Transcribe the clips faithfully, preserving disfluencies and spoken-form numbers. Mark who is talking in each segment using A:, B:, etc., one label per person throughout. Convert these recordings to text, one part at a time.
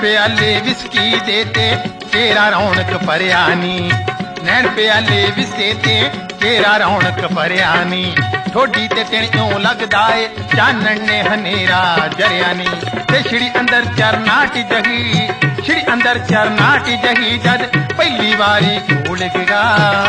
A: प्याले विस्की देते तेरा रौनक भरियानी, नैन प्याले विस्के ते तेरा रौनक भरियानी। ठोडी ते तिणियों लगदा ए चानण ने हनेरा जरियानी। ते छिड़ी अंदर चरनाट जगी, छिड़ी अंदर चरनाट जगी जद पहली बारी घोल गया।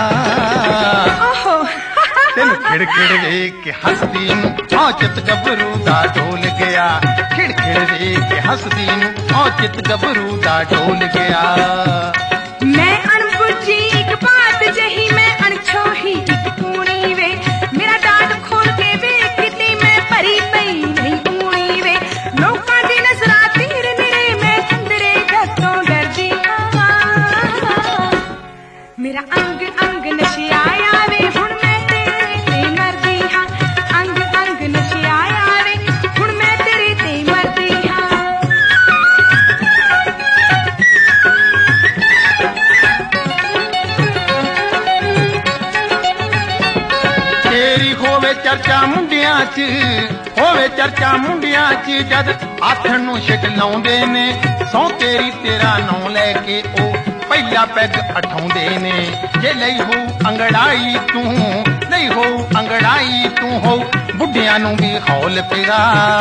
A: तेन खिड़खिड़ वेख के हसदी नूं औचित गभरू दा डोल गया। खिड़खिड़ वेख के हसदी नूं औचित गभरू दा डोल गया।
B: मैं अणबुझी एक बात जही, मैं अणछोही एक कूणी वे। मेरा डाट खोल के वेख किते मैं भरी पई नहीं कूणी वे। लोकां दी नजरां तीर मेरे मैं अंदरे जत्तों डरदी हां। मेरा अंग अंग नशियाया वे हुण मैं तेरे ते मरदी हां। अंग अंग नशियाया वे हुण मैं तेरे ते मरदी हां।
A: तेरी होवे चर्चा मुंडियां च, होवे चर्चा मुंडियां च जद आथण नूं छिक लाउंदे ने। सौ तेरी तेरा नौ लैके ओ पहला पैग अठाउंदे ने। जे लई हो अंगड़ाई तू, लई हो अंगड़ाई तू हो बुढ़ियां नूं भी हौल पिया।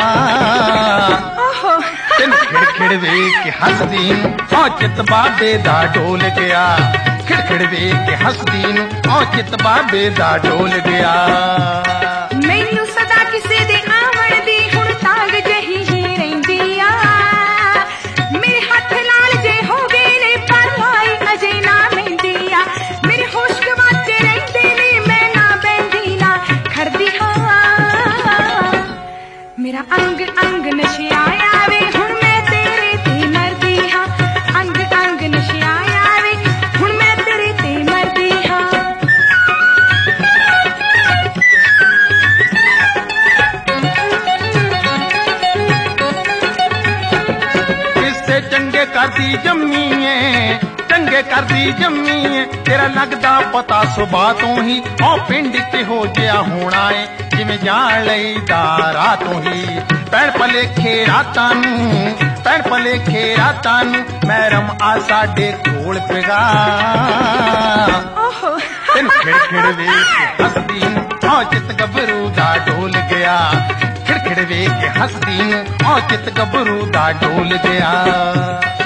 A: तेन खिड़खिड़ वेख के हसदी नूं औचित बाबे दा डोल गया। खिड़खिड़ वेख के हसदी नूं औचित बाबे दा डोल गया।
B: मैनू सदा किसे दे आवण दी हुण तांग जही ही रहिंदी आ। मेरे हथ लाल जे हो गए ने पर लाई अजे ना मेहंदी आ। मेरे होश गवाचे रहिंदे ने मैं ना बहंदी ना खड़दी हां। मेरा अंग अंग नशियाया वे हुण मैं तेरे ते मरदी हां। अंग अंग नशियाया वे हुण मैं तेरे ते मरदी हां।
A: किसे चंगे करदी जम्मी है, चंगे करदी जम्मी है। तेरा लगदा पता सुबह तो ही ओ पिंड च हो जिया होना है जिवें जान लईदा रातों ही। पैण भलेखे रातां नूं, पैण भलेखे रातां नूं मैरम आ साडे कोल पिया। तेन खिड़खिड़ वेख के हसदी नूं औचित गभरू दा डोल गया। खिड़खिड़ वेख के हसदी नूं औचित गभरू दा डोल गया।